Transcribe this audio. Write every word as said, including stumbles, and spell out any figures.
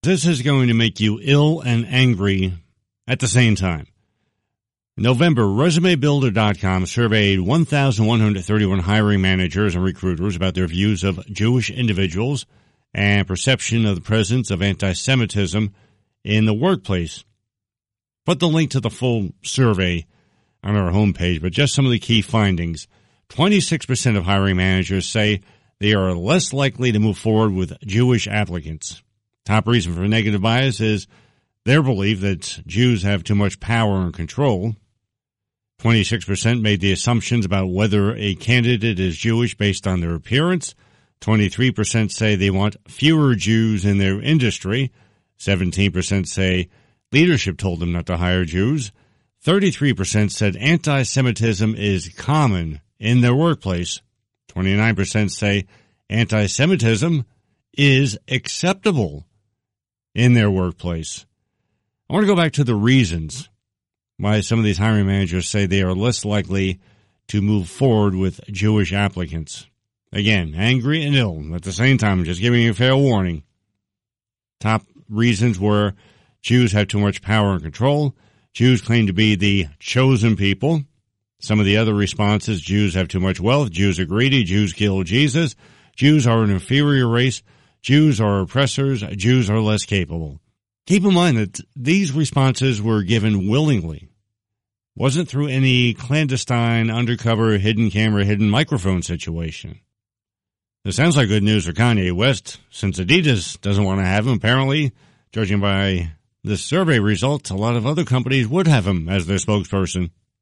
This is going to make you ill and angry at the same time. In November, Resume Builder dot com surveyed one thousand one hundred thirty-one hiring managers and recruiters about their views of Jewish individuals and perception of the presence of anti-Semitism in the workplace. Put the link to the full survey on our homepage, but just some of the key findings. twenty-six percent of hiring managers say they are less likely to move forward with Jewish applicants. Top reason for negative bias is their belief that Jews have too much power and control. twenty-six percent made the assumptions about whether a candidate is Jewish based on their appearance. twenty-three percent say they want fewer Jews in their industry. seventeen percent say leadership told them not to hire Jews. thirty-three percent said anti-Semitism is common in their workplace. twenty-nine percent say anti-Semitism is acceptable in their workplace. I want to go back to the reasons why some of these hiring managers say they are less likely to move forward with Jewish applicants. Again, angry and ill at the same time, just giving you a fair warning. Top reasons were Jews have too much power and control. Jews claim to be the chosen people. Some of the other responses, Jews have too much wealth. Jews are greedy. Jews kill Jesus. Jews are an inferior race. Jews are oppressors. Jews are less capable. Keep in mind that these responses were given willingly. Wasn't through any clandestine, undercover, hidden camera, hidden microphone situation. This sounds like good news for Kanye West, since Adidas doesn't want to have him. Apparently, judging by this survey results, a lot of other companies would have him as their spokesperson.